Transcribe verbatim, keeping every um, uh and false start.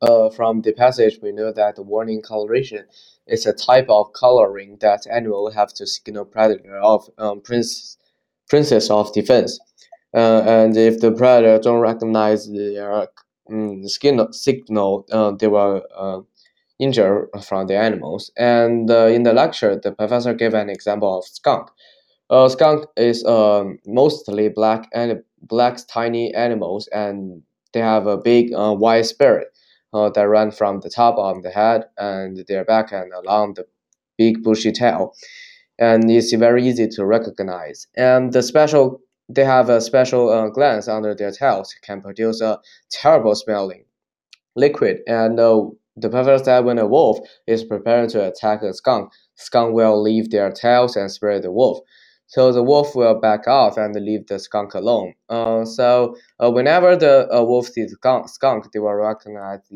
Uh, from the passage, we know that the warning coloration is a type of coloring that animal have to signal predator of um, prince, princess of defense. Uh, and if the predator don't recognize their um, skin signal, uh, they will uh, injure from the animals. And uh, in the lecture, the professor gave an example of skunk. Uh, skunk is um, mostly black and black tiny animals, and they have a big uh, white spirit uh, that run from the top of the head and their back and along the big bushy tail, and it's very easy to recognize. And the special they have a special uh, glands under their tails can produce a terrible smelling liquid. And uh, the professor said when a wolf is preparing to attack a skunk, skunk will leave their tails and spray the wolf. So the wolf will back off and leave the skunk alone. Uh, so uh, whenever the uh, wolf sees skunk, skunk, they will recognize